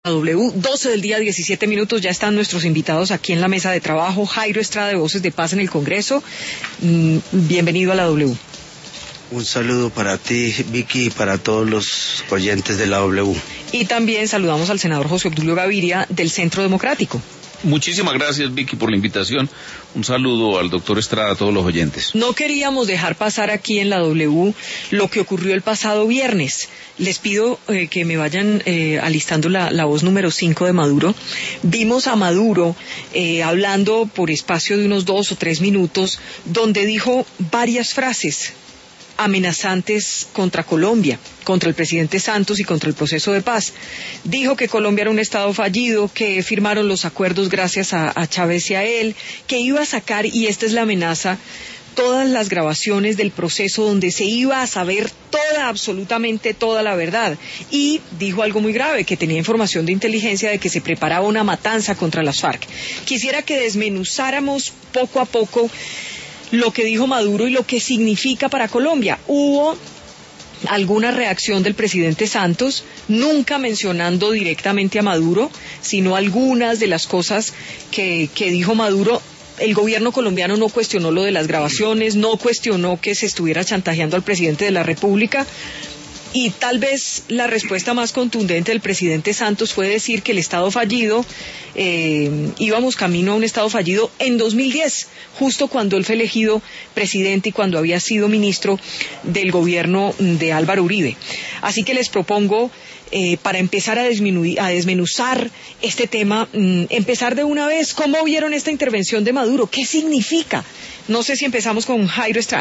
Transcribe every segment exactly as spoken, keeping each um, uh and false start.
W, doce del día, diecisiete minutos, ya están nuestros invitados aquí en la mesa de trabajo. Jairo Estrada de Voces de Paz en el Congreso, mm, bienvenido a la W. Un saludo para ti, Vicky, y para todos los oyentes de la W. Y también saludamos al senador José Obdulio Gaviria del Centro Democrático. Muchísimas gracias, Vicky, por la invitación. Un saludo al doctor Estrada, a todos los oyentes. No queríamos dejar pasar aquí en la W lo que ocurrió el pasado viernes. Les pido eh, que me vayan eh, alistando la, la voz número cinco de Maduro. Vimos a Maduro eh, hablando por espacio de unos dos o tres minutos, donde dijo varias frases amenazantes contra Colombia, contra el presidente Santos y contra el proceso de paz. Dijo que Colombia era un estado fallido, que firmaron los acuerdos gracias a, a Chávez y a él, que iba a sacar, y esta es la amenaza, todas las grabaciones del proceso donde se iba a saber toda, absolutamente toda la verdad. Y dijo algo muy grave, que tenía información de inteligencia de que se preparaba una matanza contra las FARC. Quisiera que desmenuzáramos poco a poco lo que dijo Maduro y lo que significa para Colombia. Hubo alguna reacción del presidente Santos, nunca mencionando directamente a Maduro, sino algunas de las cosas que, que dijo Maduro. El gobierno colombiano no cuestionó lo de las grabaciones, no cuestionó que se estuviera chantajeando al presidente de la República. Y tal vez la respuesta más contundente del presidente Santos fue decir que el Estado fallido, eh, íbamos camino a un Estado fallido en dos mil diez, justo cuando él fue elegido presidente y cuando había sido ministro del gobierno de Álvaro Uribe. Así que les propongo, eh, para empezar a, a desmenuzar este tema, mm, empezar de una vez. ¿Cómo vieron esta intervención de Maduro? ¿Qué significa? No sé si empezamos con Jairo Estrada.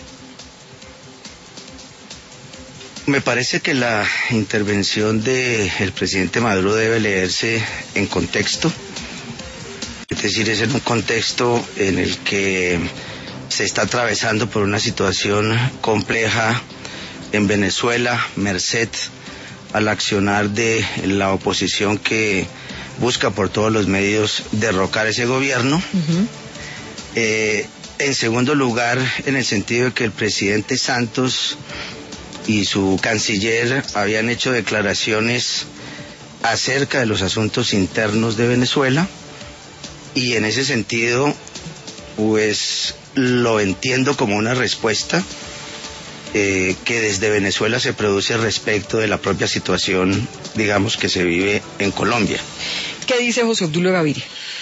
Me parece que la intervención del presidente Maduro debe leerse en contexto, es decir, es en un contexto en el que se está atravesando por una situación compleja en Venezuela, merced al accionar de la oposición que busca por todos los medios derrocar ese gobierno. Uh-huh. Eh, en segundo lugar, en el sentido de que el presidente Santos y su canciller habían hecho declaraciones acerca de los asuntos internos de Venezuela, y en ese sentido pues lo entiendo como una respuesta eh, que desde Venezuela se produce respecto de la propia situación, digamos, que se vive en Colombia. ¿Qué dice José Obdulio Gaviria?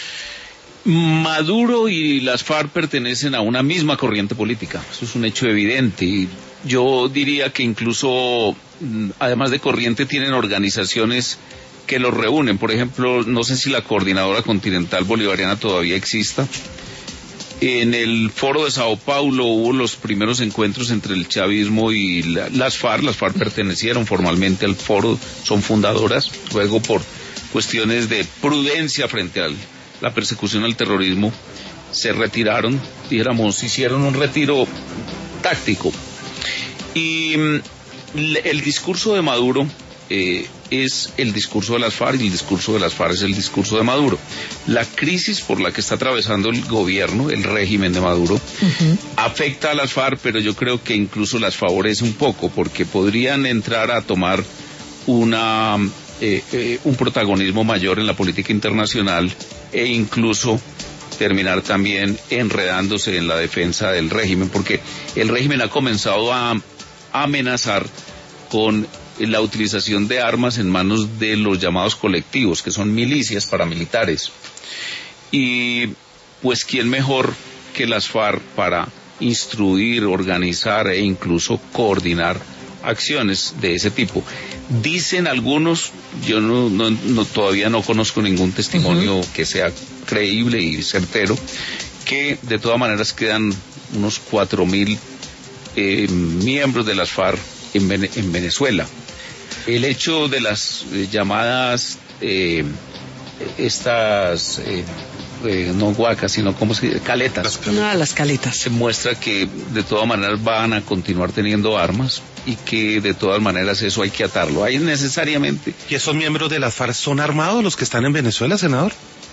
Maduro y las FARC pertenecen a una misma corriente política, eso es un hecho evidente, y yo diría que incluso, además de corriente, tienen organizaciones que los reúnen. Por ejemplo, no sé si la Coordinadora Continental Bolivariana todavía exista. En el foro de Sao Paulo hubo los primeros encuentros entre el chavismo y la, las FARC. Las FARC pertenecieron formalmente al foro, son fundadoras. Luego, por cuestiones de prudencia frente a la persecución al terrorismo, se retiraron, dijéramos, hicieron un retiro táctico. Y el discurso de Maduro eh, es el discurso de las FARC, y el discurso de las FARC es el discurso de Maduro. La crisis por la que está atravesando el gobierno, el régimen de Maduro, uh-huh, afecta a las FARC, pero yo creo que incluso las favorece un poco, porque podrían entrar a tomar una eh, eh, un protagonismo mayor en la política internacional, e incluso terminar también enredándose en la defensa del régimen, porque el régimen ha comenzado a amenazar con la utilización de armas en manos de los llamados colectivos, que son milicias paramilitares. Y pues quién mejor que las FARC para instruir, organizar e incluso coordinar acciones de ese tipo. Dicen algunos, yo no, no, no todavía no conozco ningún testimonio uh-huh. que sea creíble y certero, que de todas maneras quedan unos cuatro mil eh, miembros de las FARC en, Ven- en Venezuela. El hecho de las eh, llamadas eh, estas eh, eh, no huacas, sino como se dice, caletas. Ah, las caletas. Se muestra que de todas maneras van a continuar teniendo armas y que de todas maneras eso hay que atarlo. Hay necesariamente. ¿Y esos miembros de las FARC son armados los que están en Venezuela, senador?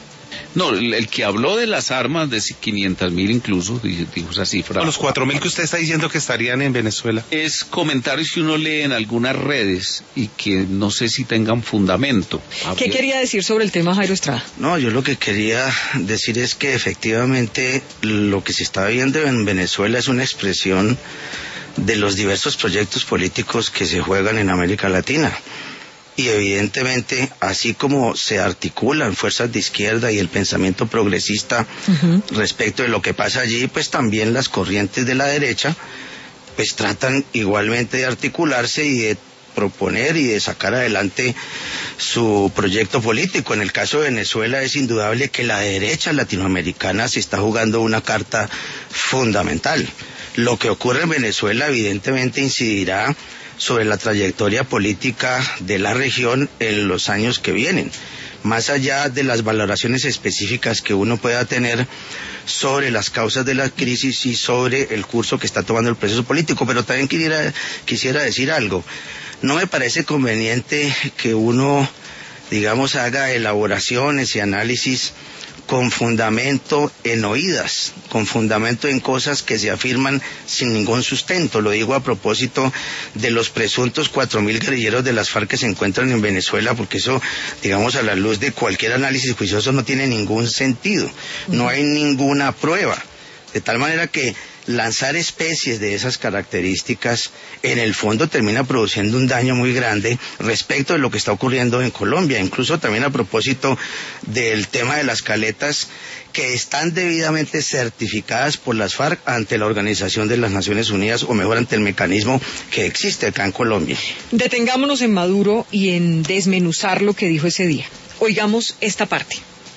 No, el, el que habló de las armas, de quinientas mil incluso, dijo esa cifra. O los cuatro mil que usted está diciendo que estarían en Venezuela. Es comentarios que uno lee en algunas redes y que no sé si tengan fundamento. ¿Qué quería decir sobre el tema, Jairo Estrada? No, yo lo que quería decir es que efectivamente lo que se está viendo en Venezuela es una expresión de los diversos proyectos políticos que se juegan en América Latina. Y evidentemente, así como se articulan fuerzas de izquierda y el pensamiento progresista uh-huh. respecto de lo que pasa allí, pues también las corrientes de la derecha pues tratan igualmente de articularse y de proponer y de sacar adelante su proyecto político. En el caso de Venezuela es indudable que la derecha latinoamericana se está jugando una carta fundamental. Lo que ocurre en Venezuela evidentemente incidirá sobre la trayectoria política de la región en los años que vienen, más allá de las valoraciones específicas que uno pueda tener sobre las causas de la crisis y sobre el curso que está tomando el proceso político. Pero también quisiera, quisiera decir algo. No me parece conveniente que uno, digamos, haga elaboraciones y análisis con fundamento en oídas, con fundamento en cosas que se afirman sin ningún sustento. Lo digo a propósito de los presuntos cuatro mil guerrilleros de las FARC que se encuentran en Venezuela, porque eso, digamos, a la luz de cualquier análisis juicioso no tiene ningún sentido. No hay ninguna prueba. De tal manera que lanzar especies de esas características en el fondo termina produciendo un daño muy grande respecto de lo que está ocurriendo en Colombia, incluso también a propósito del tema de las caletas que están debidamente certificadas por las FARC ante la Organización de las Naciones Unidas, o mejor ante el mecanismo que existe acá en Colombia. Detengámonos en Maduro y en desmenuzar lo que dijo ese día. Oigamos esta parte.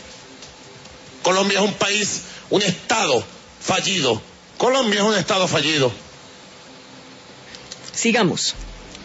Colombia es un país, un estado fallido. Colombia es un estado fallido. Sigamos.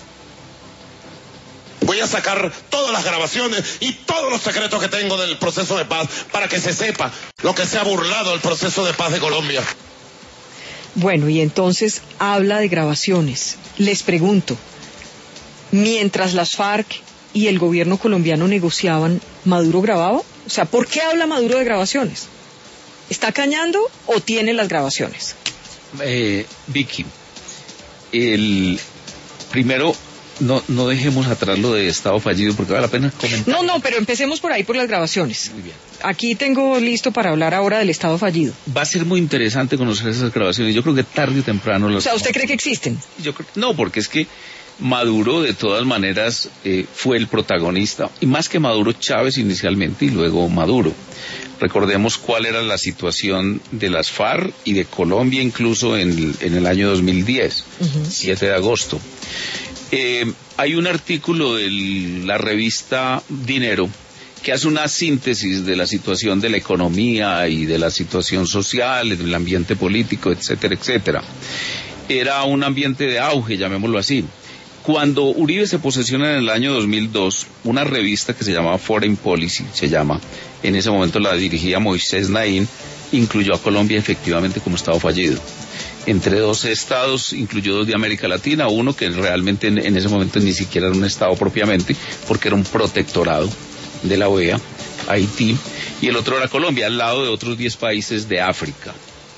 Voy a sacar todas las grabaciones y todos los secretos que tengo del proceso de paz para que se sepa lo que se ha burlado del proceso de paz de Colombia. Bueno, y entonces habla de grabaciones. Les pregunto, mientras las FARC y el gobierno colombiano negociaban, ¿Maduro grababa? O sea, ¿por qué habla Maduro de grabaciones? ¿Está cañando o tiene las grabaciones? Eh, Vicky, el primero, no, no dejemos atrás lo de estado fallido porque vale la pena comentar. No, no, pero empecemos por ahí, por las grabaciones. Muy bien. Aquí tengo listo para hablar ahora del estado fallido. Va a ser muy interesante conocer esas grabaciones. Yo creo que tarde o temprano las... O sea, ¿usted cree que existen? Yo creo, no, porque es que Maduro de todas maneras eh, fue el protagonista, y más que Maduro, Chávez inicialmente y luego Maduro. Recordemos cuál era la situación de las FARC y de Colombia incluso en, en el año dos mil diez, uh-huh. siete de agosto. Eh, hay un artículo de la revista Dinero que hace una síntesis de la situación de la economía y de la situación social, del ambiente político, etcétera, etcétera. Era un ambiente de auge, llamémoslo así. Cuando Uribe se posesiona en el año dos mil dos, una revista que se llamaba Foreign Policy, se llama, en ese momento la dirigía Moisés Naín, incluyó a Colombia efectivamente como estado fallido. Entre dos estados, incluyó dos de América Latina, uno que realmente en, en ese momento ni siquiera era un estado propiamente, porque era un protectorado de la O E A, Haití, y el otro era Colombia, al lado de otros diez países de África.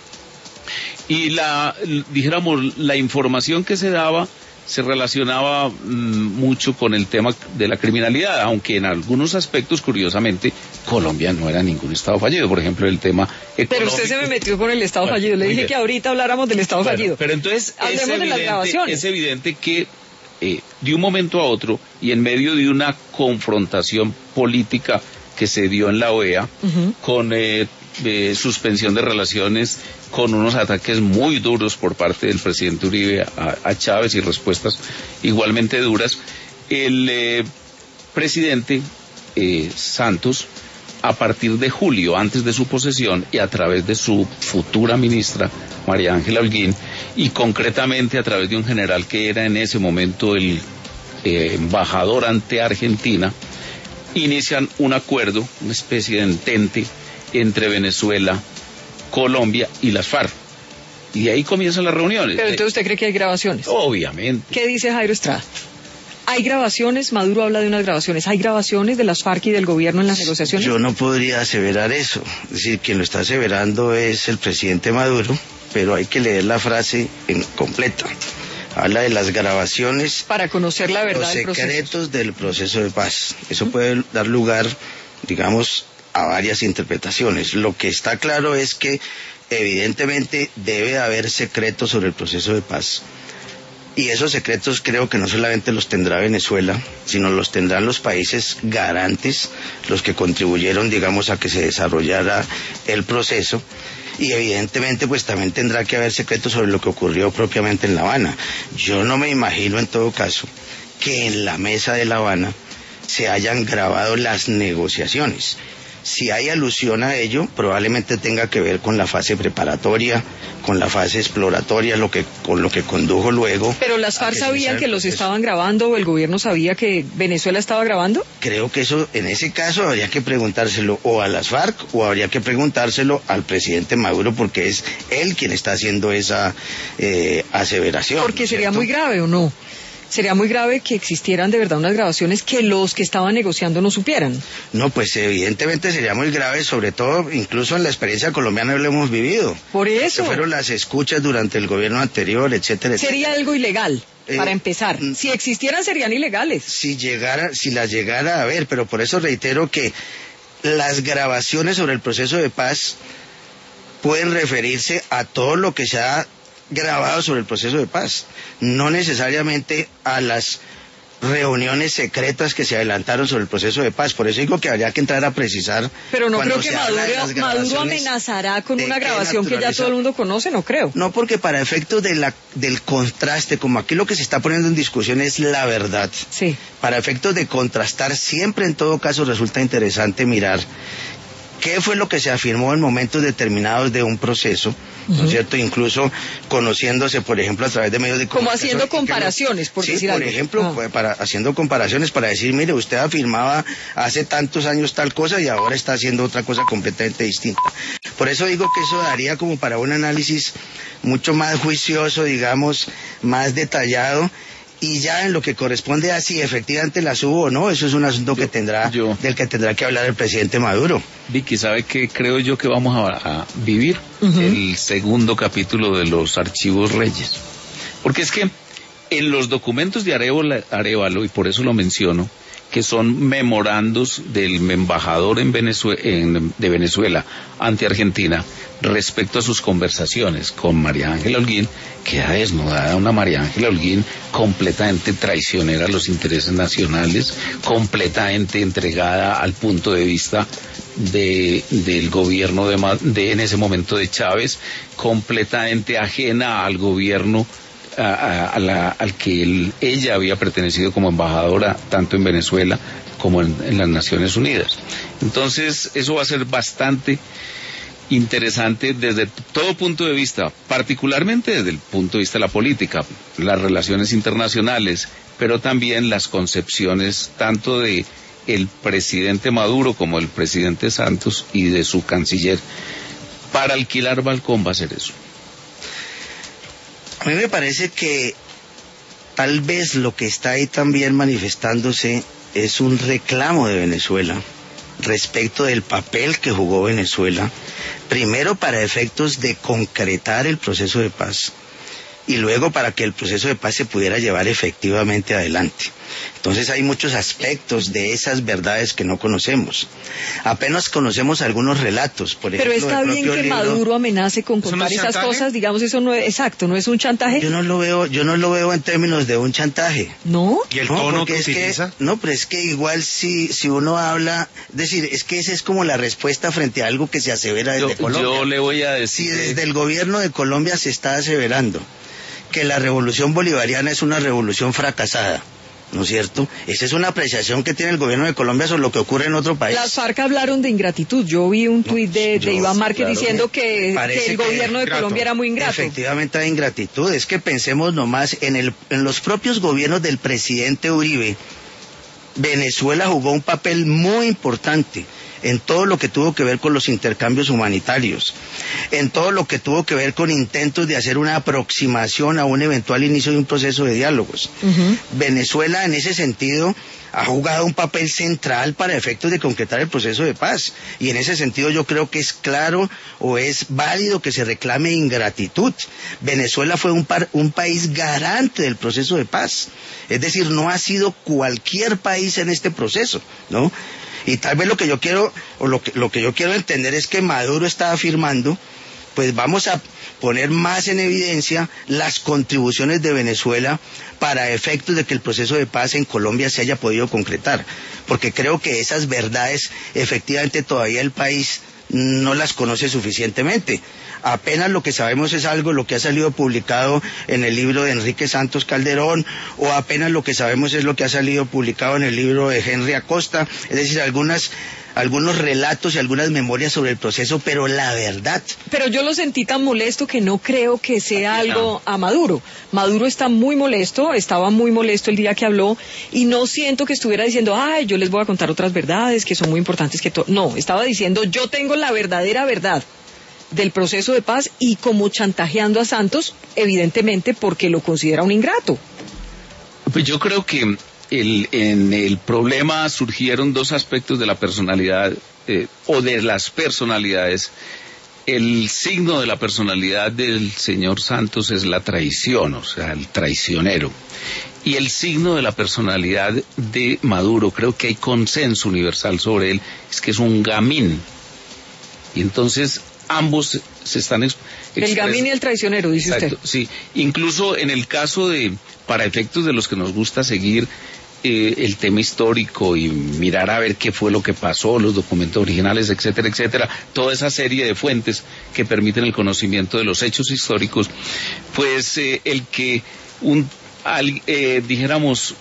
Y la, dijéramos, la información que se daba se relacionaba mmm, mucho con el tema de la criminalidad, aunque en algunos aspectos, curiosamente, Colombia no era ningún estado fallido. Por ejemplo, el tema económico. Pero usted se me metió con el estado bueno, fallido. Le dije bien. Que ahorita habláramos del estado bueno, fallido. Pero entonces hablemos es de las grabaciones. Es evidente que eh, de un momento a otro y en medio de una confrontación política que se dio en la O E A uh-huh. con eh, eh, suspensión de relaciones, con unos ataques muy duros por parte del presidente Uribe a, a Chávez y respuestas igualmente duras, el eh, presidente eh, Santos, a partir de julio, antes de su posesión, y a través de su futura ministra, María Ángela Holguín, y concretamente a través de un general que era en ese momento el eh, embajador ante Argentina, inician un acuerdo, una especie de entente entre Venezuela, Colombia y las FARC. Y de ahí comienzan las reuniones. Pero entonces usted cree que hay grabaciones. Obviamente. ¿Qué dice Jairo Estrada? ¿Hay grabaciones? Maduro habla de unas grabaciones. ¿Hay grabaciones de las FARC y del gobierno en las negociaciones? Yo no podría aseverar eso. Es decir, quien lo está aseverando es el presidente Maduro, pero hay que leer la frase en completa. Habla de las grabaciones para conocer la verdad los del proceso. secretos del proceso de paz. Eso puede dar lugar, digamos, a varias interpretaciones. Lo que está claro es que evidentemente debe haber secretos sobre el proceso de paz. Y esos secretos creo que no solamente los tendrá Venezuela, sino los tendrán los países garantes, los que contribuyeron, digamos, a que se desarrollara el proceso. Y evidentemente pues también tendrá que haber secretos sobre lo que ocurrió propiamente en La Habana. Yo no me imagino en todo caso que en la mesa de La Habana se hayan grabado las negociaciones. Si hay alusión a ello, probablemente tenga que ver con la fase preparatoria, con la fase exploratoria, lo que, con lo que condujo luego. ¿Pero las FARC sabían que los estaban grabando o el gobierno sabía que Venezuela estaba grabando? Creo que eso, en ese caso, habría que preguntárselo o a las FARC o habría que preguntárselo al presidente Maduro, porque es él quien está haciendo esa eh, aseveración. Porque sería ¿cierto? muy grave, ¿o no? Sería muy grave que existieran de verdad unas grabaciones que los que estaban negociando no supieran. No, pues evidentemente sería muy grave, sobre todo incluso en la experiencia colombiana lo hemos vivido. Por eso. Que fueron las escuchas durante el gobierno anterior, etcétera, etcétera. Sería algo ilegal, eh, para empezar. Si existieran serían ilegales. Si llegara, si las llegara a ver, pero por eso reitero que las grabaciones sobre el proceso de paz pueden referirse a todo lo que se ha grabado sobre el proceso de paz, no necesariamente a las reuniones secretas que se adelantaron sobre el proceso de paz. Por eso digo que habría que entrar a precisar. Pero no creo que Maduro, Maduro amenazará con una grabación que ya todo el mundo conoce, no creo. No, porque para efectos de la, del contraste, como aquí lo que se está poniendo en discusión es la verdad. Sí. Para efectos de contrastar, siempre en todo caso resulta interesante mirar qué fue lo que se afirmó en momentos determinados de un proceso, ¿no es uh-huh. cierto? Incluso conociéndose, por ejemplo, a través de medios de comunicación. Como haciendo comparaciones, por sí, decir por algo. ejemplo, ah. para, haciendo comparaciones para decir, mire, usted afirmaba hace tantos años tal cosa y ahora está haciendo otra cosa completamente distinta. Por eso digo que eso daría como para un análisis mucho más juicioso, digamos, más detallado. Y ya en lo que corresponde a si efectivamente las hubo o no, eso es un asunto yo, que tendrá, yo. del que tendrá que hablar el presidente Maduro. Vicky, ¿sabe qué creo yo que vamos a, a vivir? Uh-huh. El segundo capítulo de los archivos Reyes. Porque es que en los documentos de Arévalo, Arévalo, y por eso lo menciono, que son memorandos del embajador en Venezuela, en, de Venezuela ante Argentina respecto a sus conversaciones con María Ángela Holguín, queda desnudada una María Ángela Holguín completamente traicionera a los intereses nacionales, completamente entregada al punto de vista de, del gobierno de, de en ese momento de Chávez, completamente ajena al gobierno A, a, a la, al que él, ella había pertenecido como embajadora tanto en Venezuela como en, en las Naciones Unidas. Entonces eso va a ser bastante interesante desde todo punto de vista, particularmente desde el punto de vista de la política, las relaciones internacionales, pero también las concepciones tanto de el presidente Maduro como el presidente Santos y de su canciller. Para alquilar balcón va a ser eso. A mí me parece que tal vez lo que está ahí también manifestándose es un reclamo de Venezuela respecto del papel que jugó Venezuela, primero para efectos de concretar el proceso de paz y luego para que el proceso de paz se pudiera llevar efectivamente adelante. Entonces hay muchos aspectos de esas verdades que no conocemos. Apenas conocemos algunos relatos, por ejemplo. Pero está bien que libro, Maduro amenace con contar no esas chantaje? cosas, digamos, eso no es exacto, no es un chantaje. Yo no lo veo, yo no lo veo en términos de un chantaje. ¿No? ¿Y el no, tono que es utiliza? Que, no, pero es que igual si si uno habla, es decir, es que esa es como la respuesta frente a algo que se asevera desde yo, Colombia. Yo le voy a decir. Si desde el gobierno de Colombia se está aseverando que la revolución bolivariana es una revolución fracasada, ¿no es cierto? Esa es una apreciación que tiene el gobierno de Colombia sobre lo que ocurre en otro país. Las FARC hablaron de ingratitud. Yo vi un tuit no, de, de Iván Márquez claro diciendo que, que el gobierno de ingrato. Colombia era muy ingrato. Efectivamente hay ingratitud. Es que pensemos nomás en, el, en los propios gobiernos del presidente Uribe. Venezuela jugó un papel muy importante en todo lo que tuvo que ver con los intercambios humanitarios, en todo lo que tuvo que ver con intentos de hacer una aproximación a un eventual inicio de un proceso de diálogos. Uh-huh. Venezuela, en ese sentido, ha jugado un papel central para efectos de concretar el proceso de paz, y en ese sentido yo creo que es claro o es válido que se reclame ingratitud. Venezuela fue un, par, un país garante del proceso de paz, es decir, no ha sido cualquier país en este proceso, ¿no? Y tal vez lo que yo quiero, o lo que, lo que yo quiero entender es que Maduro está afirmando, pues vamos a poner más en evidencia las contribuciones de Venezuela para efectos de que el proceso de paz en Colombia se haya podido concretar, porque creo que esas verdades efectivamente todavía el país no las conoce suficientemente. Apenas lo que sabemos es algo, lo que ha salido publicado en el libro de Enrique Santos Calderón, o apenas lo que sabemos es lo que ha salido publicado en el libro de Henry Acosta, es decir, algunas algunos relatos y algunas memorias sobre el proceso, pero la verdad. Pero yo lo sentí tan molesto que no creo que sea algo a Maduro. Maduro está muy molesto, estaba muy molesto el día que habló, y no siento que estuviera diciendo, ay, yo les voy a contar otras verdades que son muy importantes que todo. No, estaba diciendo, yo tengo la verdadera verdad del proceso de paz, y como chantajeando a Santos, evidentemente porque lo considera un ingrato. Pues yo creo que El, en el problema surgieron dos aspectos de la personalidad, eh, o de las personalidades. El signo de la personalidad del señor Santos es la traición, o sea, el traicionero. Y el signo de la personalidad de Maduro, creo que hay consenso universal sobre él, es que es un gamín. Y entonces ambos se están exp- El gamín y el traicionero, dice Exacto, usted. Sí, incluso en el caso de, para efectos de los que nos gusta seguir eh, el tema histórico y mirar a ver qué fue lo que pasó, los documentos originales, etcétera, etcétera, toda esa serie de fuentes que permiten el conocimiento de los hechos históricos, pues eh, el que un, al, eh, dijéramos,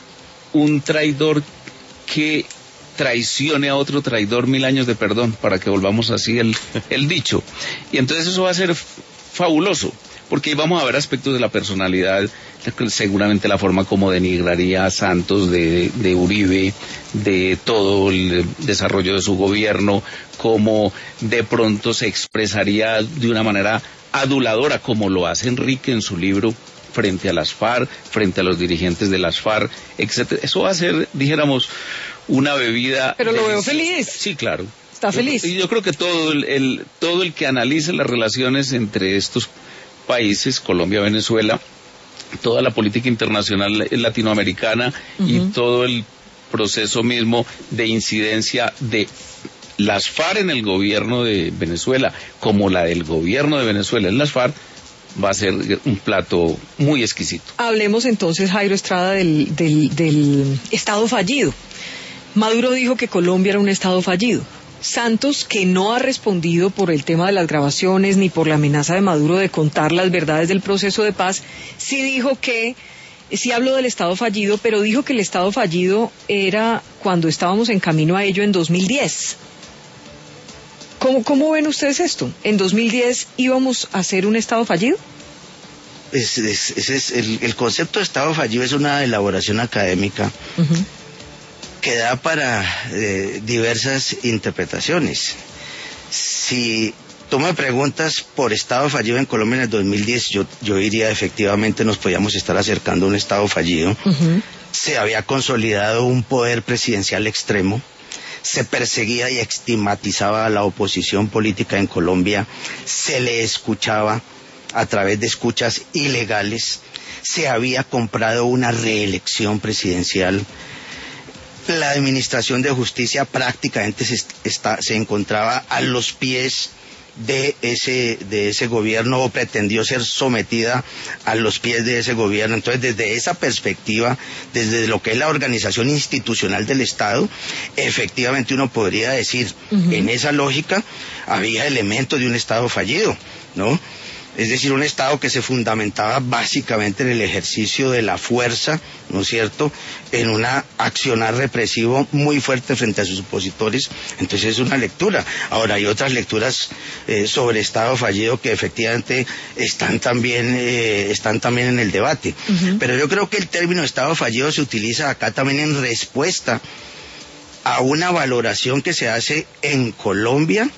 un traidor que traicione a otro traidor, mil años de perdón, para que volvamos así el, el dicho. Y entonces eso va a ser fabuloso, porque ahí vamos a ver aspectos de la personalidad, seguramente la forma como denigraría a Santos de, de Uribe, de todo el desarrollo de su gobierno, cómo de pronto se expresaría de una manera aduladora, como lo hace Enrique en su libro, frente a las FARC, frente a los dirigentes de las FARC, etcétera. Eso va a ser, dijéramos, una bebida. Pero lo veo feliz. Sí, claro. Está feliz. Y yo, yo creo que todo el, el todo el que analice las relaciones entre estos países, Colombia, Venezuela, toda la política internacional latinoamericana, uh-huh, y todo el proceso mismo de incidencia de las FARC en el gobierno de Venezuela, como la del gobierno de Venezuela en las FARC, va a ser un plato muy exquisito. Hablemos entonces, Jairo Estrada, del, del, del Estado fallido. Maduro dijo que Colombia era un Estado fallido. Santos, que no ha respondido por el tema de las grabaciones ni por la amenaza de Maduro de contar las verdades del proceso de paz, sí dijo que, sí habló del Estado fallido, pero dijo que el Estado fallido era cuando estábamos en camino a ello en dos mil diez. ¿Cómo, cómo ven ustedes esto? ¿En dos mil diez íbamos a ser un Estado fallido? Es, es, es, es el, el concepto de Estado fallido es una elaboración académica, uh-huh, que da para eh, diversas interpretaciones. Si tú me preguntas por Estado fallido en Colombia en el dos mil diez, yo, yo diría efectivamente nos podíamos estar acercando a un Estado fallido. Uh-huh. Se había consolidado un poder presidencial extremo, se perseguía y estigmatizaba a la oposición política en Colombia, se le escuchaba a través de escuchas ilegales, se había comprado una reelección presidencial. La administración de justicia prácticamente se, está, se encontraba a los pies de ese, de ese gobierno, o pretendió ser sometida a los pies de ese gobierno. Entonces, desde esa perspectiva, desde lo que es la organización institucional del Estado, efectivamente uno podría decir, uh-huh, en esa lógica, había elementos de un Estado fallido, ¿no? Es decir, un Estado que se fundamentaba básicamente en el ejercicio de la fuerza, ¿no es cierto?, en un accionar represivo muy fuerte frente a sus opositores. Entonces es una lectura. Ahora hay otras lecturas eh, sobre Estado fallido que efectivamente están también, eh, están también en el debate. Uh-huh. Pero yo creo que el término Estado fallido se utiliza acá también en respuesta a una valoración que se hace en Colombia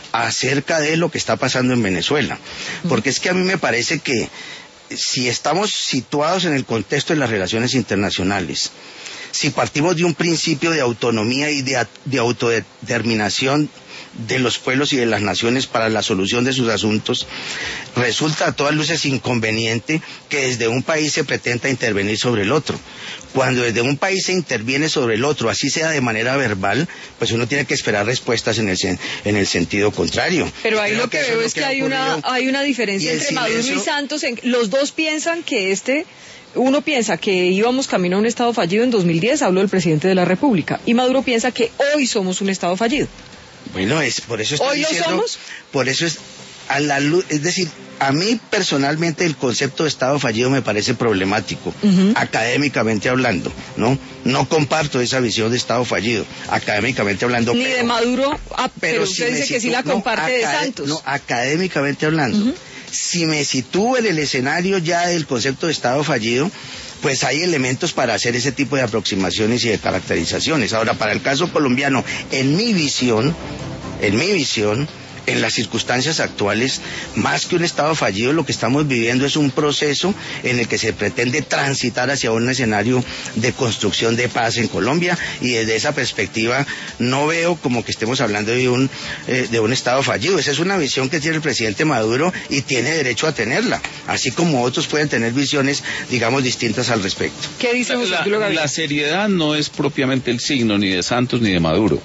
acerca de lo que está pasando en Venezuela. Porque es que a mí me parece que si estamos situados en el contexto de las relaciones internacionales, si partimos de un principio de autonomía y de, de autodeterminación de los pueblos y de las naciones para la solución de sus asuntos, resulta a todas luces inconveniente que desde un país se pretenda intervenir sobre el otro. Cuando desde un país se interviene sobre el otro, así sea de manera verbal, pues uno tiene que esperar respuestas en el, en el sentido contrario. Pero ahí Creo lo que, que veo es que, que hay, una, hay una diferencia entre Maduro y Santos. En, los dos piensan que este... Uno piensa que íbamos camino a un Estado fallido en dos mil diez, habló el presidente de la República, y Maduro piensa que hoy somos un Estado fallido. Bueno, es por eso estoy ¿Hoy diciendo, lo somos? Por eso es a la luz, es decir, a mí personalmente el concepto de Estado fallido me parece problemático, uh-huh. académicamente hablando, ¿no? No comparto esa visión de Estado fallido, académicamente hablando. Ni pero, de Maduro, ah, pero, pero usted si dice que sí la comparte no, de Santos. No, académicamente hablando. Uh-huh. Si me sitúo en el escenario ya del concepto de Estado fallido, pues hay elementos para hacer ese tipo de aproximaciones y de caracterizaciones. Ahora, para el caso colombiano, en mi visión, en mi visión, en las circunstancias actuales, más que un Estado fallido, lo que estamos viviendo es un proceso en el que se pretende transitar hacia un escenario de construcción de paz en Colombia, y desde esa perspectiva no veo como que estemos hablando de un, eh, de un Estado fallido. Esa es una visión que tiene el presidente Maduro y tiene derecho a tenerla, así como otros pueden tener visiones, digamos, distintas al respecto. ¿Qué dice la, la, la seriedad no es propiamente el signo ni de Santos ni de Maduro.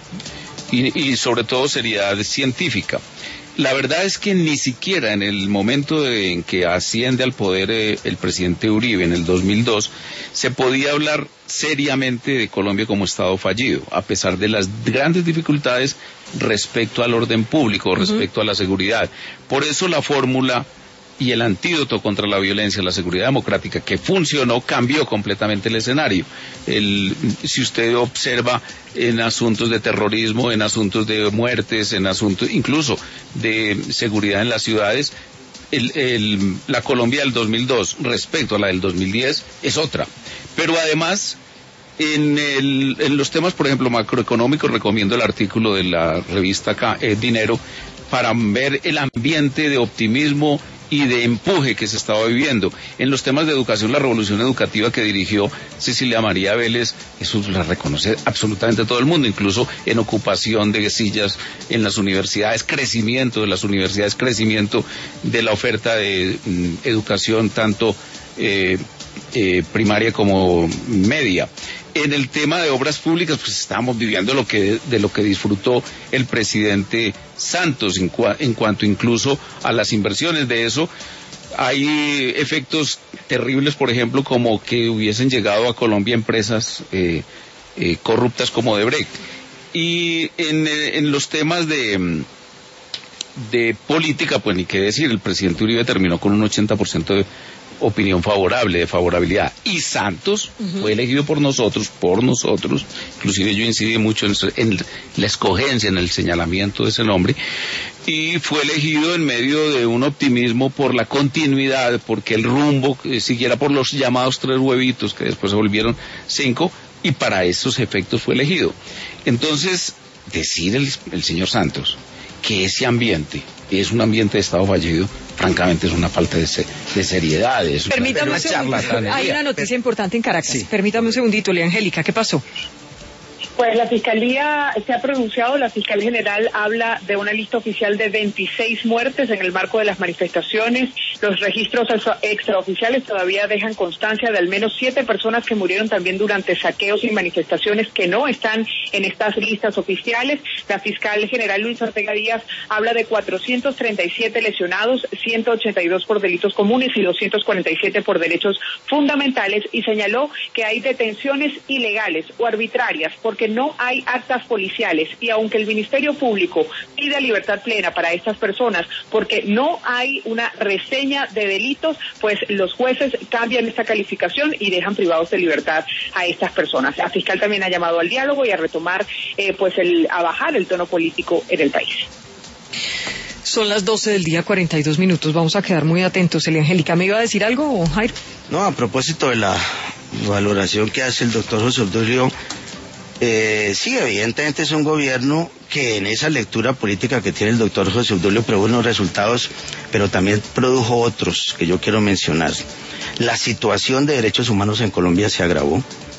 Y, y sobre todo seriedad científica. La verdad es que ni siquiera en el momento de, en que asciende al poder eh, el presidente Uribe en el dos mil dos, se podía hablar seriamente de Colombia como Estado fallido, a pesar de las grandes dificultades respecto al orden público, respecto uh-huh. a la seguridad. Por eso la fórmula y el antídoto contra la violencia, la seguridad democrática, que funcionó, cambió completamente el escenario. El, si usted observa en asuntos de terrorismo, en asuntos de muertes, en asuntos incluso de seguridad en las ciudades, el, el, la Colombia del dos mil dos respecto a la del dos mil diez es otra. Pero además, en, el, en los temas, por ejemplo, macroeconómicos, recomiendo el artículo de la revista eh, Dinero para ver el ambiente de optimismo y de empuje que se estaba viviendo. En los temas de educación, la revolución educativa que dirigió Cecilia María Vélez, eso la reconoce absolutamente todo el mundo, incluso en ocupación de sillas en las universidades, crecimiento de las universidades, crecimiento de la oferta de mm, educación tanto eh, eh, primaria como media. En el tema de obras públicas, pues estamos viviendo lo que, de lo que disfrutó el presidente Santos en, cua, en cuanto incluso a las inversiones. De eso hay efectos terribles, por ejemplo, como que hubiesen llegado a Colombia empresas eh, eh, corruptas como Odebrecht. Y en, en los temas de, de política, pues ni qué decir, el presidente Uribe terminó con un ochenta por ciento de opinión favorable, de favorabilidad, y Santos uh-huh. fue elegido por nosotros, por nosotros, inclusive yo incidí mucho en, en la escogencia, en el señalamiento de ese nombre, y fue elegido en medio de un optimismo por la continuidad, porque el rumbo eh, siguiera por los llamados tres huevitos, que después se volvieron cinco, y para esos efectos fue elegido. Entonces, decir el, el señor Santos que ese ambiente es un ambiente de Estado fallido, francamente es una falta de, se, de seriedad. Es Permítame una, un segundo. Hay una noticia importante en Caracas. Sí. Permítame un segundito, Lea Angélica, ¿qué pasó? Pues la Fiscalía se ha pronunciado, la Fiscal General habla de una lista oficial de veintiséis muertes en el marco de las manifestaciones. Los registros extraoficiales todavía dejan constancia de al menos siete personas que murieron también durante saqueos y manifestaciones que no están en estas listas oficiales. La Fiscal General Luis Ortega Díaz habla de cuatrocientos treinta y siete lesionados, ciento ochenta y dos por delitos comunes y doscientos cuarenta y siete por derechos fundamentales, y señaló que hay detenciones ilegales o arbitrarias porque no hay actas policiales, y aunque el Ministerio Público pide libertad plena para estas personas porque no hay una reseña de delitos, pues los jueces cambian esta calificación y dejan privados de libertad a estas personas. La fiscal también ha llamado al diálogo y a retomar, eh, pues el, a bajar el tono político en el país. Son las doce del día, cuarenta y dos minutos. Vamos a quedar muy atentos. Elia Angélica, ¿me iba a decir algo, Jairo? No, a propósito de la valoración que hace el doctor José Obdulio, Eh, sí, evidentemente es un gobierno que en esa lectura política que tiene el doctor José Obdulio produjo unos resultados, pero también produjo otros que yo quiero mencionar. La situación de derechos humanos en Colombia se agravó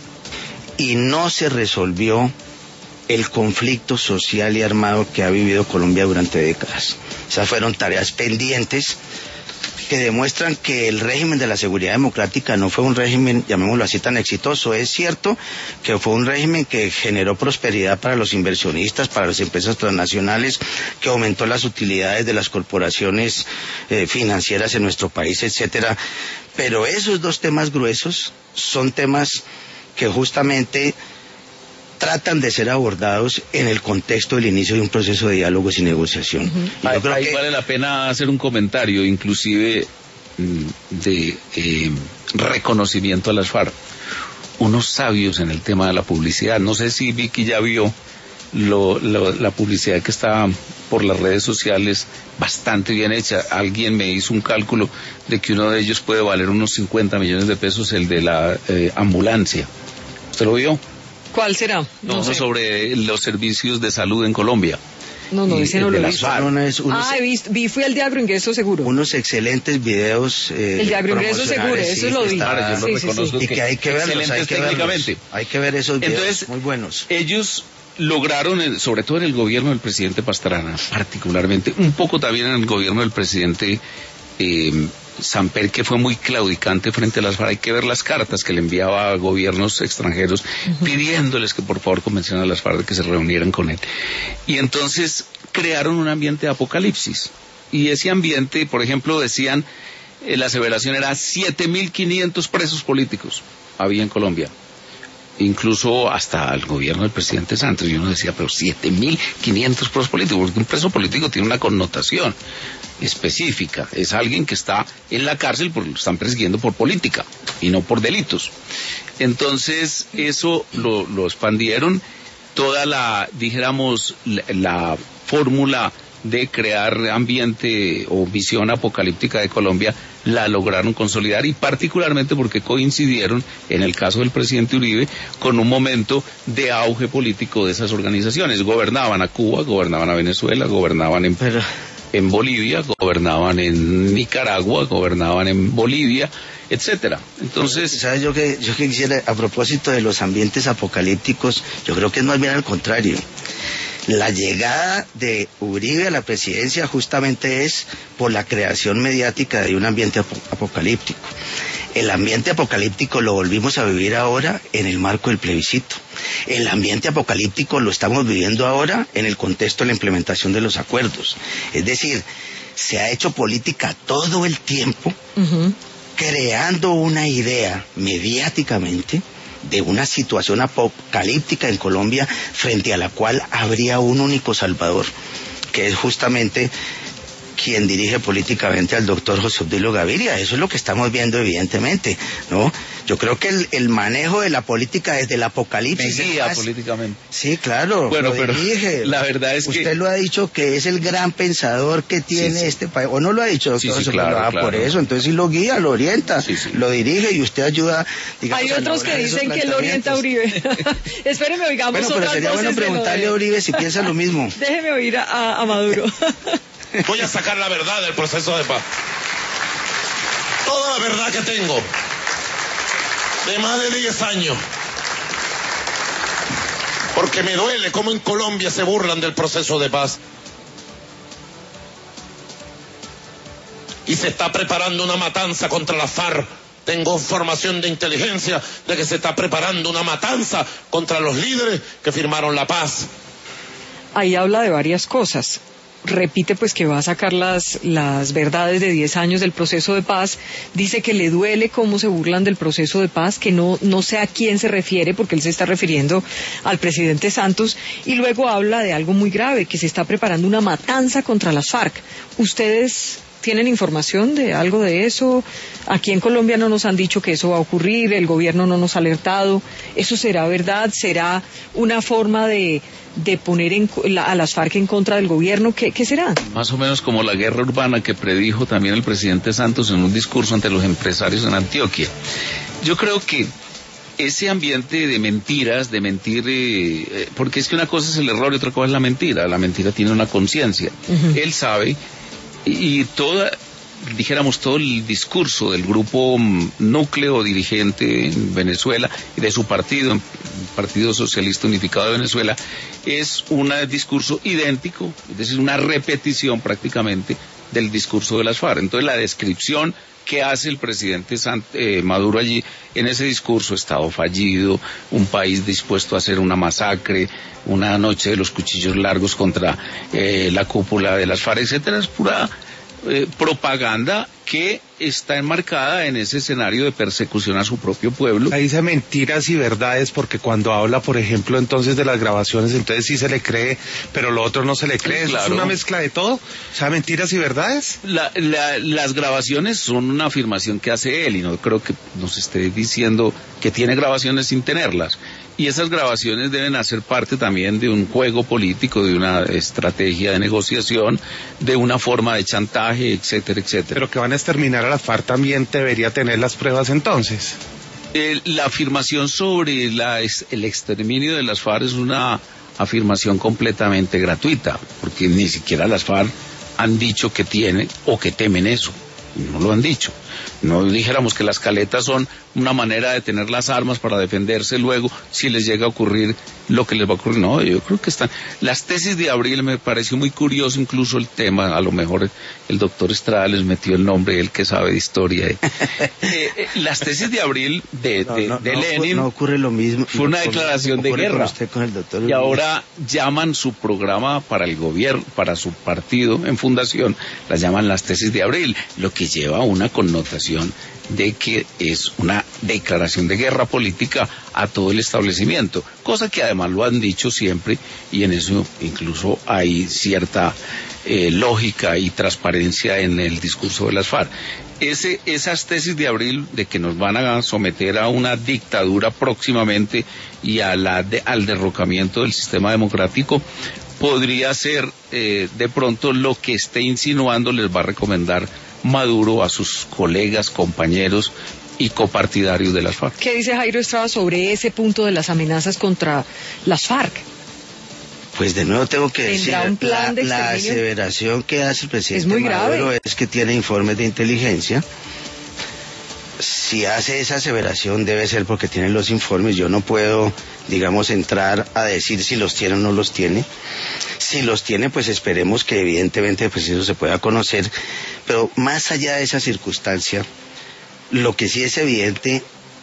y no se resolvió el conflicto social y armado que ha vivido Colombia durante décadas. Esas fueron tareas pendientes que demuestran que el régimen de la seguridad democrática no fue un régimen, llamémoslo así, tan exitoso. Es cierto que fue un régimen que generó prosperidad para los inversionistas, para las empresas transnacionales, que aumentó las utilidades de las corporaciones eh, financieras en nuestro país, etcétera. Pero esos dos temas gruesos son temas que justamente tratan de ser abordados en el contexto del inicio de un proceso de diálogos y negociación. Uh-huh. Y yo creo Ahí que... vale la pena hacer un comentario, inclusive de eh, reconocimiento a las FARC. Unos sabios en el tema de la publicidad. No sé si Vicky ya vio lo, lo, la publicidad que está por las redes sociales, bastante bien hecha. Alguien me hizo un cálculo de que uno de ellos puede valer unos cincuenta millones de pesos, el de la eh, ambulancia. ¿Usted lo vio? ¿Cuál será? No, no sé. Sobre los servicios de salud en Colombia. No, no, ese no lo he visto. Unos, unos, ah, he visto, vi, fui al de agroingreso seguro. Unos excelentes videos. Eh, el de agroingreso seguro, eso sí, lo vi. Está, yo lo sí, reconozco sí, sí. Y que hay que verlos, hay que técnicamente. verlos. Hay que ver esos videos. Entonces, muy buenos. Ellos lograron, sobre todo en el gobierno del presidente Pastrana, particularmente, un poco también en el gobierno del presidente eh, Samper, que fue muy claudicante frente a las FARC. Hay que ver las cartas que le enviaba a gobiernos extranjeros uh-huh. pidiéndoles que por favor convencieran a las FARC de que se reunieran con él. Y entonces crearon un ambiente de apocalipsis. Y ese ambiente, por ejemplo, decían, eh, la aseveración era siete mil quinientos presos políticos había en Colombia. Incluso hasta el gobierno del presidente Santos. Y uno decía, pero siete mil quinientos presos políticos, porque un preso político tiene una connotación específica. Es alguien que está en la cárcel porque lo están persiguiendo por política y no por delitos. Entonces, eso lo, lo expandieron. Toda la, dijéramos, la, la fórmula de crear ambiente o visión apocalíptica de Colombia la lograron consolidar, y particularmente porque coincidieron, en el caso del presidente Uribe, con un momento de auge político de esas organizaciones. Gobernaban a Cuba, gobernaban a Venezuela, gobernaban en, Pero... en Bolivia, gobernaban en Nicaragua, gobernaban en Bolivia, etcétera. Entonces, ¿sabes? Yo que, yo que quisiera, a propósito de los ambientes apocalípticos, yo creo que es más bien al contrario. La llegada de Uribe a la presidencia justamente es por la creación mediática de un ambiente ap- apocalíptico. El ambiente apocalíptico lo volvimos a vivir ahora en el marco del plebiscito. El ambiente apocalíptico lo estamos viviendo ahora en el contexto de la implementación de los acuerdos. Es decir, se ha hecho política todo el tiempo, uh-huh. creando una idea mediáticamente de una situación apocalíptica en Colombia, frente a la cual habría un único salvador, que es justamente quien dirige políticamente al doctor José Obdulio Gaviria. Eso es lo que estamos viendo, evidentemente, ¿no? Yo creo que el, el manejo de la política desde el apocalipsis... Decía políticamente. Sí, claro, bueno, lo pero dirige. La verdad es Usted que... Usted lo ha dicho, que es el gran pensador que tiene sí, sí. este país, ¿o no lo ha dicho, doctor? Sí, sí, claro, ah, claro. Por eso, entonces sí lo guía, lo orienta, sí, sí. lo dirige, y usted ayuda, digamos... Hay otros que dicen que él orienta a Uribe. Espéreme, oigamos bueno, pero otras sería bueno preguntarle de... a Uribe si piensa lo mismo. Déjeme oír a, a Maduro. Voy a sacar la verdad del proceso de paz. Toda la verdad que tengo, de más de diez años. Porque me duele cómo en Colombia se burlan del proceso de paz. Y se está preparando una matanza contra la FARC. Tengo información de inteligencia de que se está preparando una matanza contra los líderes que firmaron la paz. Ahí habla de varias cosas. Repite pues que va a sacar las, las verdades de diez años del proceso de paz. Dice que le duele cómo se burlan del proceso de paz, que no, no sé a quién se refiere, porque él se está refiriendo al presidente Santos. Y luego habla de algo muy grave, que se está preparando una matanza contra las FARC. ¿Ustedes tienen información de algo de eso? Aquí en Colombia no nos han dicho que eso va a ocurrir, el gobierno no nos ha alertado. ¿Eso será verdad? ¿Será una forma de, de poner en, la, a las FARC en contra del gobierno? ¿Qué, ¿Qué será? Más o menos como la guerra urbana que predijo también el presidente Santos en un discurso ante los empresarios en Antioquia. Yo creo que ese ambiente de mentiras, de mentir, eh, porque es que una cosa es el error y otra cosa es la mentira. La mentira tiene una conciencia. Uh-huh. Él sabe, y, y toda, dijéramos, todo el discurso del grupo núcleo dirigente en Venezuela y de su partido, el Partido Socialista Unificado de Venezuela, es un discurso idéntico, es decir, una repetición prácticamente del discurso de las FARC. Entonces la descripción que hace el presidente Sant, eh, Maduro allí en ese discurso, Estado fallido, un país dispuesto a hacer una masacre, una noche de los cuchillos largos contra eh, la cúpula de las FARC, etcétera, es pura eh, propaganda que está enmarcada en ese escenario de persecución a su propio pueblo. Ahí dice mentiras y verdades, porque cuando habla, por ejemplo, entonces de las grabaciones, entonces sí se le cree, pero lo otro no se le cree. Claro. ¿Es una mezcla de todo? O sea, mentiras y verdades. La, la, las grabaciones son una afirmación que hace él, y no creo que nos esté diciendo que tiene grabaciones sin tenerlas. Y esas grabaciones deben hacer parte también de un juego político, de una estrategia de negociación, de una forma de chantaje, etcétera, etcétera. Pero que van a exterminar a las FARC también debería tener las pruebas entonces. Eh, la afirmación sobre la, el exterminio de las FARC es una afirmación completamente gratuita, porque ni siquiera las FARC han dicho que tienen o que temen eso. No lo han dicho. No dijéramos que las caletas son una manera de tener las armas para defenderse luego si les llega a ocurrir lo que les va a ocurrir. No, yo creo que están. Las tesis de Abril me pareció muy curioso, incluso el tema, a lo mejor el doctor Estrada les metió el nombre, él que sabe de historia. eh, eh, las tesis de Abril de, no, de, no, de no, Lenin no ocurre lo mismo. fue una declaración de guerra. Con el doctor y ahora llaman su programa para el gobierno, para su partido en fundación, las llaman las tesis de Abril, lo que lleva a una connotación de que es una declaración de guerra política a todo el establecimiento, cosa que además lo han dicho siempre, y en eso incluso hay cierta eh, lógica y transparencia en el discurso de las FARC. Ese, esas tesis de Abril de que nos van a someter a una dictadura próximamente y a la de, al derrocamiento del sistema democrático podría ser eh, de pronto lo que esté insinuando les va a recomendar Maduro a sus colegas, compañeros y copartidarios de las FARC. ¿Qué dice Jairo Estrada sobre ese punto de las amenazas contra las FARC? Pues de nuevo tengo que decir, un plan la, de la aseveración que hace el presidente es muy Maduro grave. Es que tiene informes de inteligencia. Si hace esa aseveración debe ser porque tiene los informes. Yo no puedo, digamos, entrar a decir si los tiene o no los tiene. Si los tiene, pues esperemos que evidentemente pues eso se pueda conocer. Pero más allá de esa circunstancia, lo que sí es evidente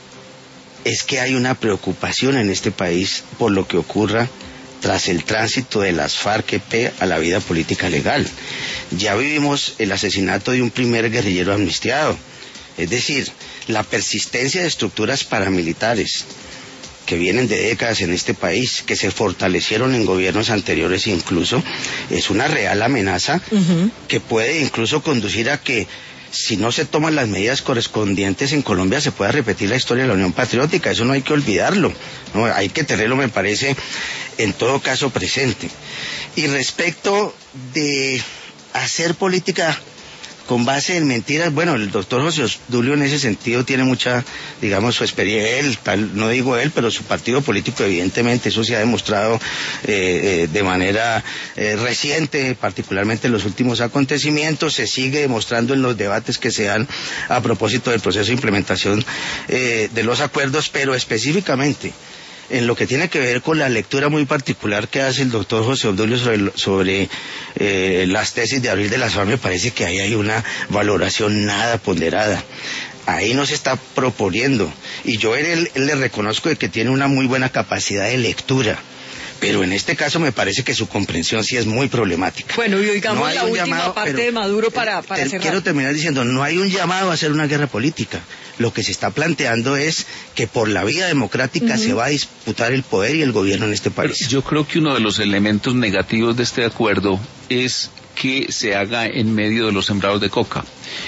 es que hay una preocupación en este país por lo que ocurra tras el tránsito de las FARC-E P a la vida política legal. Ya vivimos el asesinato de un primer guerrillero amnistiado. Es decir, la persistencia de estructuras paramilitares que vienen de décadas en este país, que se fortalecieron en gobiernos anteriores incluso, es una real amenaza uh-huh. que puede incluso conducir a que, si no se toman las medidas correspondientes en Colombia, se pueda repetir la historia de la Unión Patriótica. Eso no hay que olvidarlo, ¿no? Hay que tenerlo, me parece, en todo caso presente. Y respecto de hacer política con base en mentiras, bueno, el doctor José Obdulio en ese sentido tiene mucha, digamos, su experiencia, él, tal, no digo él, pero su partido político evidentemente, eso se ha demostrado eh, eh, de manera eh, reciente, particularmente en los últimos acontecimientos, se sigue demostrando en los debates que se dan a propósito del proceso de implementación eh, de los acuerdos, pero específicamente en lo que tiene que ver con la lectura muy particular que hace el doctor José Obdulio sobre, sobre eh, las tesis de Abril de las FARC, me parece que ahí hay una valoración nada ponderada. Ahí no se está proponiendo, y yo él, él le reconozco de que tiene una muy buena capacidad de lectura, pero en este caso me parece que su comprensión sí es muy problemática. Bueno, y oigamos no la última llamado, parte de Maduro para, para te, cerrar. Quiero terminar diciendo, no hay un llamado a hacer una guerra política. Lo que se está planteando es que por la vía democrática uh-huh. se va a disputar el poder y el gobierno en este país. Pero yo creo que uno de los elementos negativos de este acuerdo es que se haga en medio de los sembrados de coca.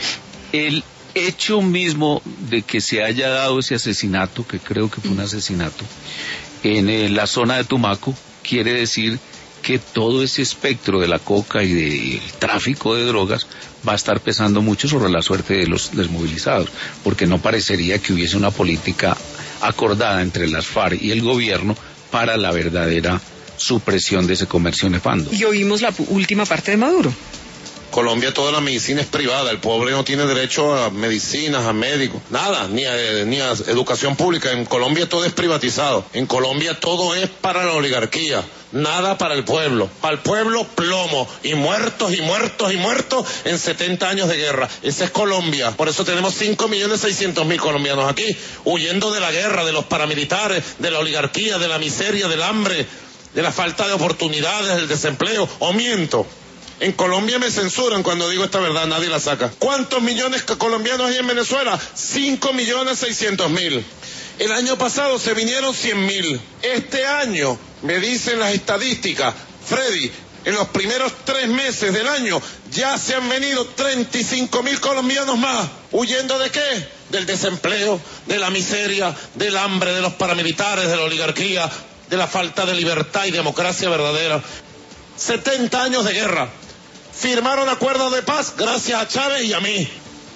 El hecho mismo de que se haya dado ese asesinato, que creo que fue un asesinato, en eh, la zona de Tumaco, quiere decir que todo ese espectro de la coca y del tráfico de drogas va a estar pesando mucho sobre la suerte de los desmovilizados, porque no parecería que hubiese una política acordada entre las FARC y el gobierno para la verdadera supresión de ese comercio nefando. Y oímos la última parte de Maduro. Colombia toda la medicina es privada, el pobre no tiene derecho a medicinas, a médicos, nada, ni a, ni a educación pública. En Colombia todo es privatizado, en Colombia todo es para la oligarquía, nada para el pueblo. Para el pueblo, plomo, y muertos, y muertos, y muertos en setenta años de guerra. Esa es Colombia. Por eso tenemos cinco millones seiscientos mil colombianos aquí, huyendo de la guerra, de los paramilitares, de la oligarquía, de la miseria, del hambre, de la falta de oportunidades, del desempleo. ¿O miento? En Colombia me censuran cuando digo esta verdad, nadie la saca. ¿Cuántos millones colombianos hay en Venezuela? cinco millones seiscientos mil. El año pasado se vinieron cien mil. Este año, me dicen las estadísticas, Freddy, en los primeros tres meses del año ya se han venido treinta y cinco mil colombianos más. ¿Huyendo de qué? Del desempleo, de la miseria, del hambre, de los paramilitares, de la oligarquía, de la falta de libertad y democracia verdadera. setenta años de guerra. Firmaron acuerdos de paz gracias a Chávez y a mí.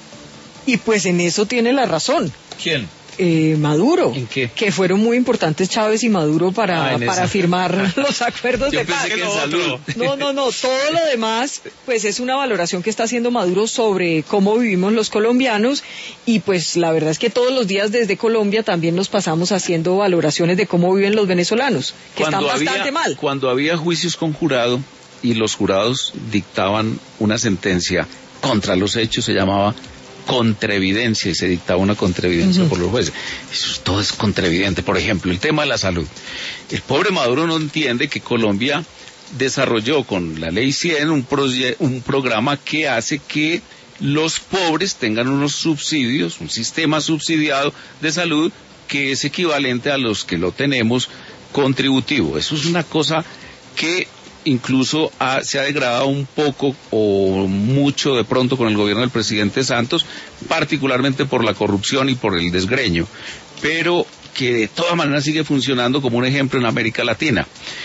Y pues en eso tiene la razón. ¿Quién? Eh, Maduro. ¿En qué? Que fueron muy importantes Chávez y Maduro para, ah, para firmar los acuerdos Yo de paz. pensé que en salud. No, no, no. Todo lo demás, pues es una valoración que está haciendo Maduro sobre cómo vivimos los colombianos. Y pues la verdad es que todos los días desde Colombia también nos pasamos haciendo valoraciones de cómo viven los venezolanos, que cuando están había, bastante mal. Cuando había juicios con jurado y los jurados dictaban una sentencia contra los hechos, se llamaba contraevidencia y se dictaba una contraevidencia uh-huh. por los jueces. Eso todo es contraevidente. Por ejemplo, el tema de la salud. El pobre Maduro no entiende que Colombia desarrolló con la ley cien un, proye- un programa que hace que los pobres tengan unos subsidios, un sistema subsidiado de salud que es equivalente a los que lo tenemos contributivo. Eso es una cosa que incluso ha, se ha degradado un poco o mucho de pronto con el gobierno del presidente Santos, particularmente por la corrupción y por el desgreño, pero que de todas maneras sigue funcionando como un ejemplo en América Latina.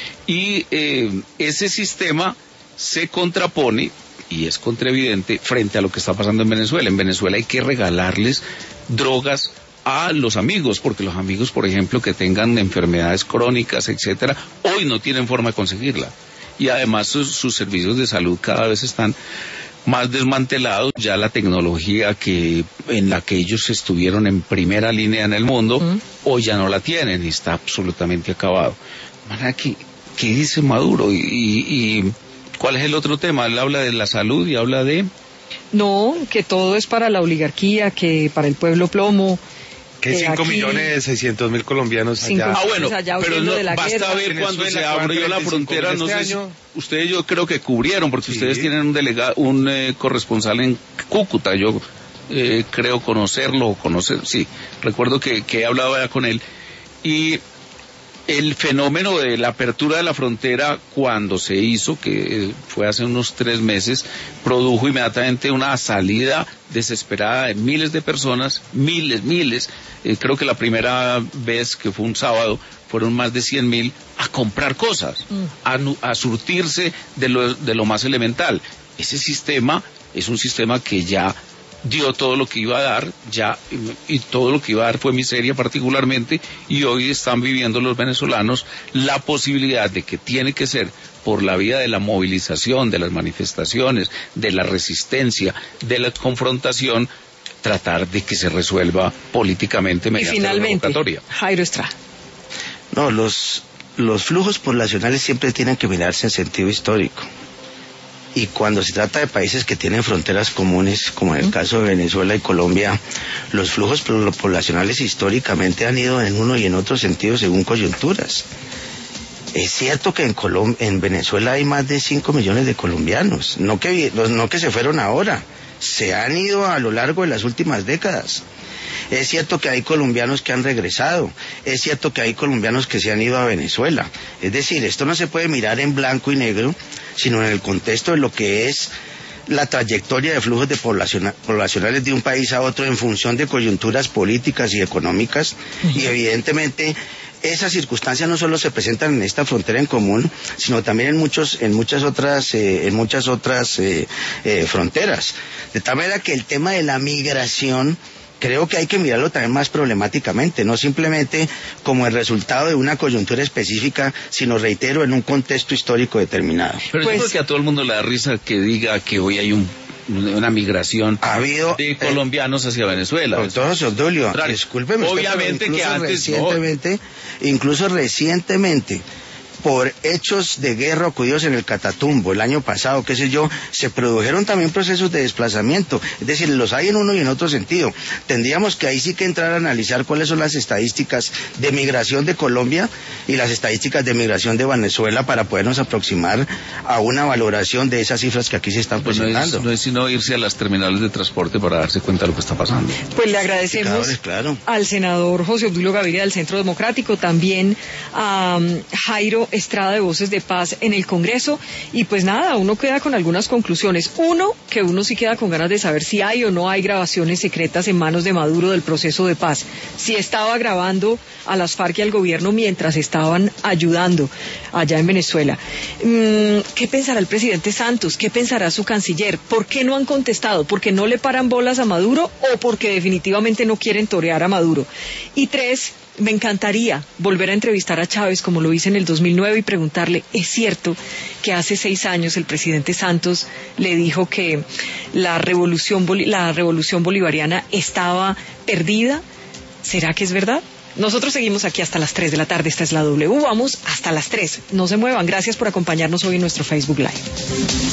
Y eh, ese sistema se contrapone y es contraevidente frente a lo que está pasando en Venezuela. En Venezuela hay que regalarles drogas a los amigos, porque los amigos, por ejemplo, que tengan enfermedades crónicas, etcétera, hoy no tienen forma de conseguirla. Y además sus, sus servicios de salud cada vez están más desmantelados. Ya la tecnología que en la que ellos estuvieron en primera línea en el mundo, uh-huh. hoy ya no la tienen y está absolutamente acabado. ¿Qué, qué dice Maduro? Y, y, y ¿cuál es el otro tema? Él habla de la salud y habla de... No, que todo es para la oligarquía, que para el pueblo plomo. Que cinco millones seiscientos mil colombianos allá. Ah, bueno, allá pero no, de la basta guerra. ver cuando se abrió la frontera, no este sé, año. Ustedes yo creo que cubrieron, porque sí. ustedes tienen un delegado, un eh, corresponsal en Cúcuta, yo eh, creo conocerlo, o conocer, sí, recuerdo que, que he hablado ya con él, y el fenómeno de la apertura de la frontera cuando se hizo, que fue hace unos tres meses, produjo inmediatamente una salida desesperada de miles de personas, miles, miles, eh, creo que la primera vez que fue un sábado fueron más de cien mil a comprar cosas, mm. a, a surtirse de lo, de lo más elemental. Ese sistema es un sistema que ya dio todo lo que iba a dar, ya, y todo lo que iba a dar fue miseria particularmente, y hoy están viviendo los venezolanos la posibilidad de que tiene que ser por la vía de la movilización, de las manifestaciones, de la resistencia, de la confrontación, tratar de que se resuelva políticamente mediante y finalmente, la revocatoria. Jairo Estrada. No, los, los flujos poblacionales siempre tienen que mirarse en sentido histórico. Y cuando se trata de países que tienen fronteras comunes, como en el caso de Venezuela y Colombia, los flujos poblacionales históricamente han ido en uno y en otro sentido según coyunturas. Es cierto que en, Colom- en Venezuela hay más de cinco millones de colombianos, no que, no que se fueron ahora, se han ido a lo largo de las últimas décadas. Es cierto que hay colombianos que han regresado, es cierto que hay colombianos que se han ido a Venezuela. Es decir, esto no se puede mirar en blanco y negro, sino en el contexto de lo que es la trayectoria de flujos de poblaciona- poblacionales de un país a otro en función de coyunturas políticas y económicas. Uh-huh. Y evidentemente esas circunstancias no solo se presentan en esta frontera en común, sino también en muchos, en muchas otras, eh, en muchas otras eh, eh, fronteras. De tal manera que el tema de la migración, creo que hay que mirarlo también más problemáticamente, no simplemente como el resultado de una coyuntura específica, sino, reitero, en un contexto histórico determinado. Pero pues, yo creo que a todo el mundo le da risa que diga que hoy hay un una migración ha habido de colombianos eh, hacia Venezuela. Doctor Sordulio, discúlpeme, obviamente que antes recientemente, no. incluso recientemente, por hechos de guerra ocurridos en el Catatumbo el año pasado, qué sé yo, se produjeron también procesos de desplazamiento, es decir, los hay en uno y en otro sentido. Tendríamos que ahí sí que entrar a analizar cuáles son las estadísticas de migración de Colombia y las estadísticas de migración de Venezuela para podernos aproximar a una valoración de esas cifras que aquí se están pues presentando. No es, no es sino irse a las terminales de transporte para darse cuenta de lo que está pasando. Pues le agradecemos claro. al senador José Obdulio Gaviria del Centro Democrático, también a um, Jairo Estrada de Voces de Paz en el Congreso, y pues nada, uno queda con algunas conclusiones. Uno, que uno sí queda con ganas de saber si hay o no hay grabaciones secretas en manos de Maduro del proceso de paz, si estaba grabando a las FARC y al gobierno mientras estaban ayudando allá en Venezuela. ¿Qué pensará el presidente Santos? ¿Qué pensará su canciller? ¿Por qué no han contestado? ¿Por qué no le paran bolas a Maduro o porque definitivamente no quieren torear a Maduro? Y tres, me encantaría volver a entrevistar a Chávez como lo hice en el dos mil nueve y preguntarle, ¿es cierto que hace seis años el presidente Santos le dijo que la revolución, la revolución bolivariana estaba perdida? ¿Será que es verdad? Nosotros seguimos aquí hasta las tres de la tarde. Esta es la W. Vamos hasta las tres. No se muevan. Gracias por acompañarnos hoy en nuestro Facebook Live.